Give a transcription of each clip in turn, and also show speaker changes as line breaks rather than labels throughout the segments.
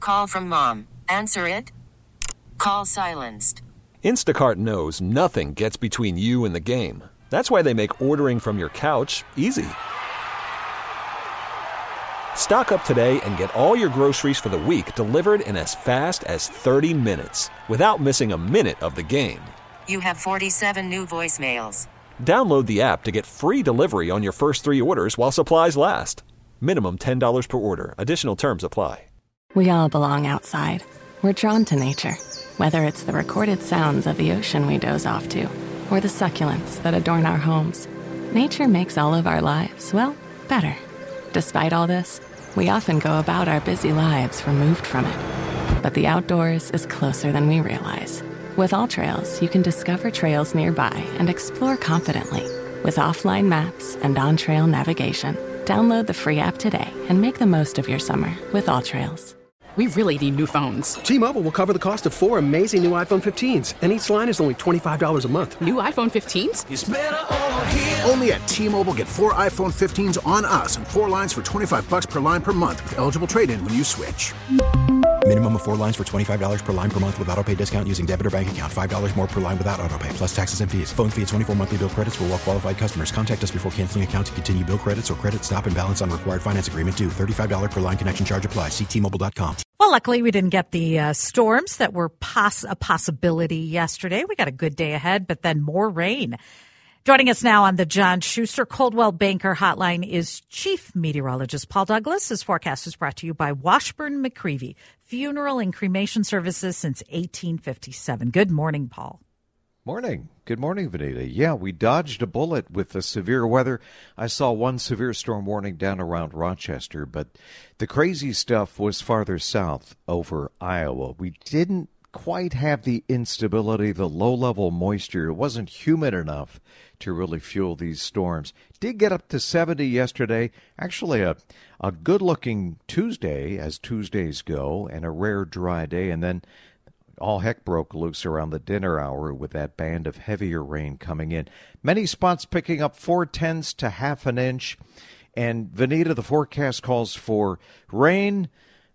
call from mom. Answer it. Call silenced.
Instacart knows nothing gets between you and the game. That's why they make ordering from your couch easy. Stock up today and get all your groceries for the week delivered in as fast as 30 minutes without missing a minute of the game.
You have 47 new voicemails.
Download the app to get free delivery on your first 3 orders while supplies last. Minimum $10 per order. Additional terms apply.
We all belong outside. We're drawn to nature, whether it's the recorded sounds of the ocean we doze off to, or the succulents that adorn our homes. Nature makes all of our lives, well, better. Despite all this, we often go about our busy lives removed from it. But the outdoors is closer than we realize. With AllTrails, you can discover trails nearby and explore confidently. With offline maps and on-trail navigation, download the free app today and make the most of your summer with AllTrails.
We really need new phones.
T-Mobile will cover the cost of 4 amazing new iPhone 15s, and each line is only $25 a month.
New iPhone 15s?
It's better over here. Only at T-Mobile, get 4 iPhone 15s on us and 4 lines for $25 per line per month with eligible trade-in when you switch.
Minimum of 4 lines for $25 per line per month with autopay discount using debit or bank account. $5 more per line without autopay, plus taxes and fees. Phone fee at 24 monthly bill credits for well-qualified customers. Contact us before canceling account to continue bill credits or credit stop and balance on required finance agreement due. $35 per line connection charge applies. See T-Mobile.com.
Well, luckily we didn't get the storms that were a possibility yesterday. We got a good day ahead, but then more rain. Joining us now on the John Schuster Coldwell Banker Hotline is Chief Meteorologist Paul Douglas. His forecast is brought to you by Washburn McCreevy, funeral and cremation services since 1857. Good morning, Paul.
Morning. Good morning, Vanita. Yeah, we dodged a bullet with the severe weather. I saw one severe storm warning down around Rochester, but the crazy stuff was farther south over Iowa. We didn't quite have the instability, the low-level moisture. It wasn't humid enough to really fuel these storms. Did get up to 70 yesterday. Actually, a good-looking Tuesday, as Tuesdays go, and a rare dry day, and then all heck broke loose around the dinner hour with that band of heavier rain coming in. Many spots picking up 0.4 to half an inch. And, Vanita, the forecast calls for rain,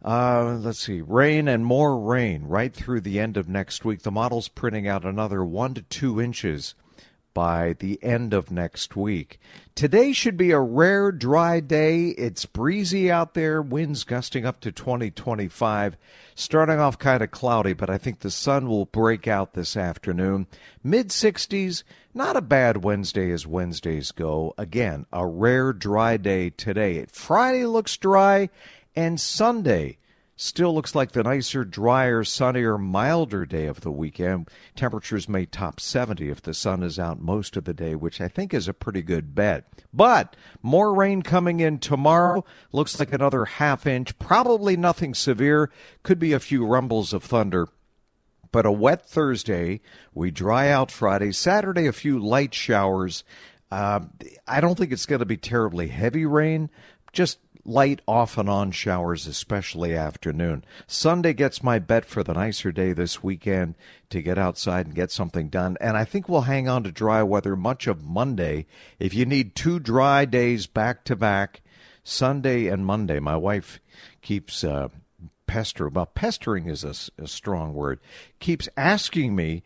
rain and more rain right through the end of next week. The model's printing out another 1 to 2 inches by the end of next week. Today should be a rare dry day. It's breezy out there, winds gusting up to 20-25. Starting off kind of cloudy, but I think the sun will break out this afternoon. Mid-60s, not a bad Wednesday as Wednesdays go. Again, a rare dry day today. Friday looks dry, and Sunday still looks like the nicer, drier, sunnier, milder day of the weekend. Temperatures may top 70 if the sun is out most of the day, which I think is a pretty good bet. But more rain coming in tomorrow. Looks like another half inch. Probably nothing severe. Could be a few rumbles of thunder. But a wet Thursday. We dry out Friday. Saturday, a few light showers. I don't think it's going to be terribly heavy rain. Just light off and on showers, especially afternoon. Sunday gets my bet for the nicer day this weekend to get outside and get something done. And I think we'll hang on to dry weather much of Monday. If you need 2 dry days back to back, Sunday and Monday, my wife keeps pestering is a strong word, keeps asking me,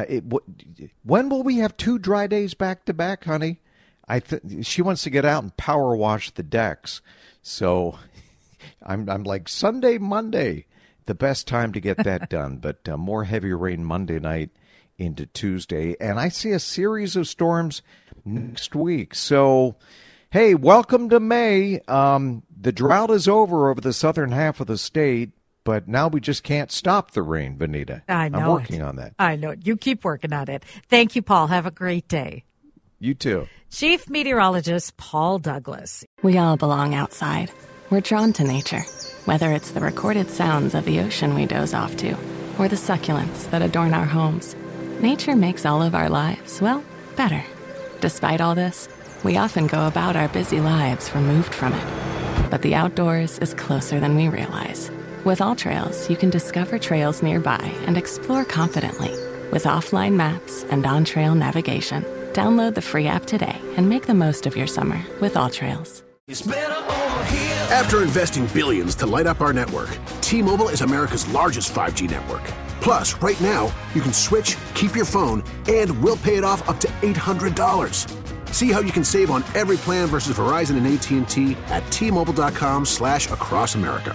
when will we have 2 dry days back to back, honey? She wants to get out and power wash the decks. So I'm like, Sunday, Monday, the best time to get that done. But more heavy rain Monday night into Tuesday. And I see a series of storms next week. So, hey, welcome to May. The drought is over the southern half of the state. But now we just can't stop the rain, Vanita.
I know.
I'm working on that.
I know. You keep working on it. Thank you, Paul. Have a great day.
You too.
Chief Meteorologist Paul Douglas.
We all belong outside. We're drawn to nature, whether it's the recorded sounds of the ocean we doze off to, or the succulents that adorn our homes. Nature makes all of our lives, well, better. Despite all this, we often go about our busy lives removed from it. But the outdoors is closer than we realize. With AllTrails, you can discover trails nearby and explore confidently. With offline maps and on-trail navigation, download the free app today and make the most of your summer with AllTrails.
It's better over here. After investing billions to light up our network, T-Mobile is America's largest 5G network. Plus, right now, you can switch, keep your phone, and we'll pay it off up to $800. See how you can save on every plan versus Verizon and AT&T at T-Mobile.com/across America.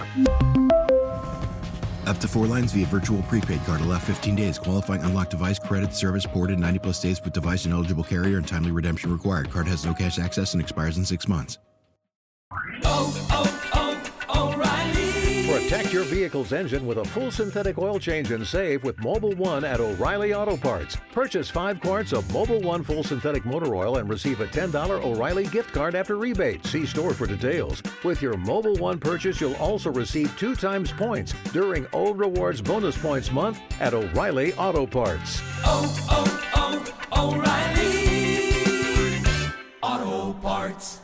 Up to 4 lines via virtual prepaid card. Allow 15 days. Qualifying unlocked device credit service ported 90-plus days with device and eligible carrier and timely redemption required. Card has no cash access and expires in 6 months.
Protect your vehicle's engine with a full synthetic oil change and save with Mobil 1 at O'Reilly Auto Parts. Purchase 5 quarts of Mobil 1 full synthetic motor oil and receive a $10 O'Reilly gift card after rebate. See store for details. With your Mobil 1 purchase, you'll also receive 2 times points during O Rewards Bonus Points Month at O'Reilly Auto Parts.
O'Reilly Auto Parts.